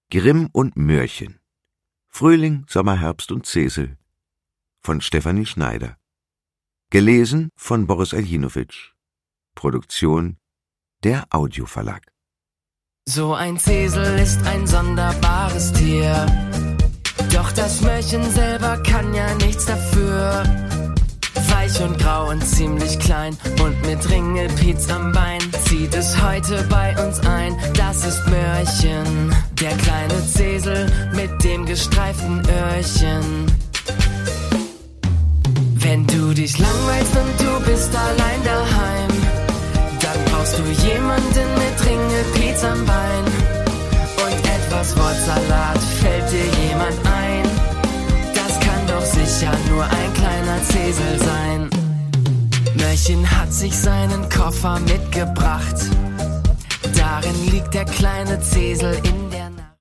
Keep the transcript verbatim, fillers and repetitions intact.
Grimm und Mörchen. Frühling, Sommer, Herbst und Cecil von Stefanie Schneider. Gelesen von Boris Aljinowitsch. Produktion der Audioverlag. So ein Cecil ist ein sonderbares Tier, doch das Mörchen selber kann ja nichts dafür. Weich und grau und ziemlich klein und mit Ringelpiez am Bein zieht es heute bei uns ein. Das ist Mörchen, der kleine Cecil mit dem gestreiften Öhrchen. Wenn du dich langweilst und du bist allein daheim, dann brauchst du jemanden mit Ringelpiez am Bein. Und etwas Wortsalat fällt dir jemand ein. Das kann doch sicher nur ein kleiner Cecil sein. Mörchen hat sich seinen Koffer mitgebracht. Darin liegt der kleine Cecil in